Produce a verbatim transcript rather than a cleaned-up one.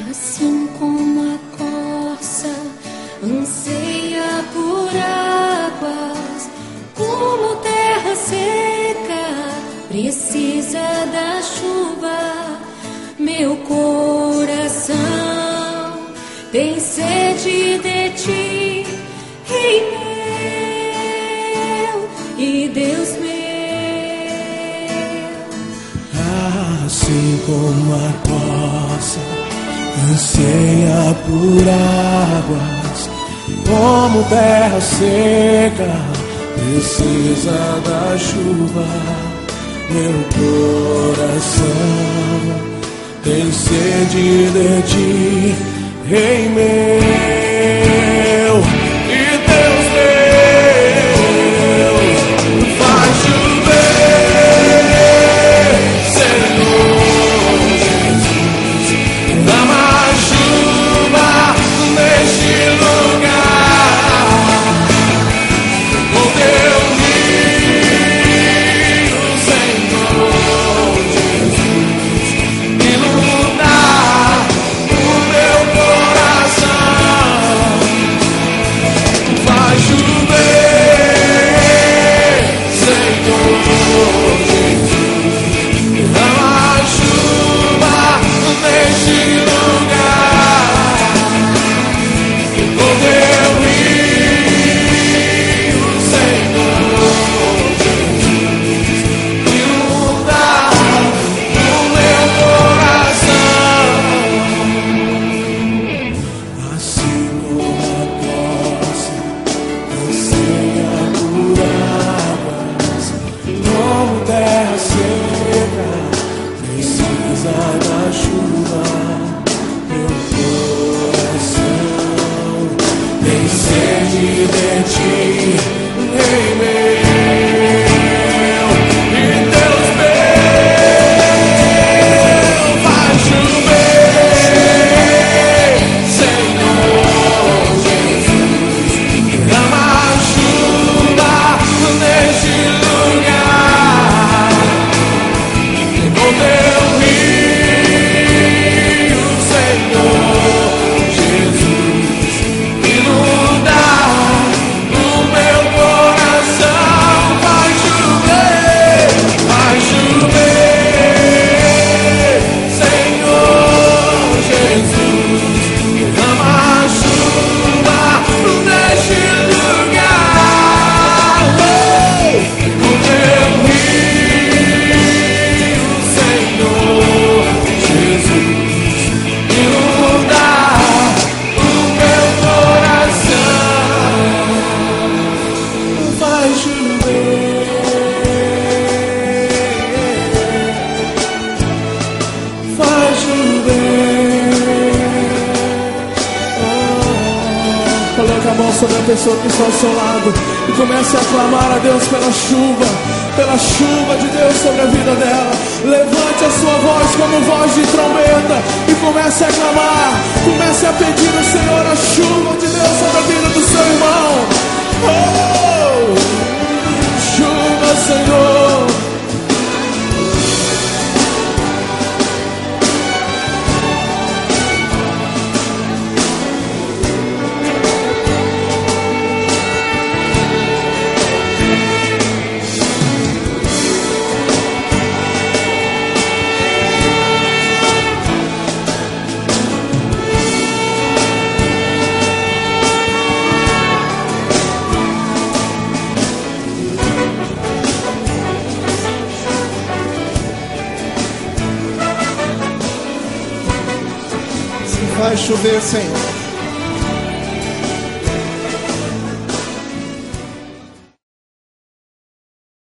Assim como a corça anseia por águas, como terra seca precisa da chuva, meu coração tem sede de ti, Rei meu e Deus meu. Assim como a corça anseia por águas, como terra seca precisa da chuva, meu coração tem sede de ti, Rei meu e Deus meu. Faz chover, Senhor Jesus, dá mais chuva neste lugar, com teu rio, Senhor Jesus, inundar o meu coração. Faz chover, Senhor Jesus, dá mais chuva neste lugar, com teu rio, Senhor Jesus, inundar o meu coração. Assim como a corça anseia por águas, como terra seca precisa da chuva, meu coração tem sede de ti, Rei meu e Deus meu. Faz chover, Senhor Jesus, dá mais chuva neste lugar, com teu rio, Senhor Jesus, inundar o meu coração. Vai chover, vai chover, Senhor Jesus, dá mais chuva neste lugar, com teu rio, Senhor Jesus, inundar o meu coração. Vai chover, vai chover. Oh. Coloque a mão sobre a pessoa que está ao seu lado e comece a clamar a Deus pela chuva, pela chuva de Deus sobre a vida dela. Levante a sua voz como voz de trombeta e comece a clamar, comece a pedir ao Senhor a chuva de Deus sobre a vida do seu irmão. Oh, chuva, Senhor. Vai chover, Senhor.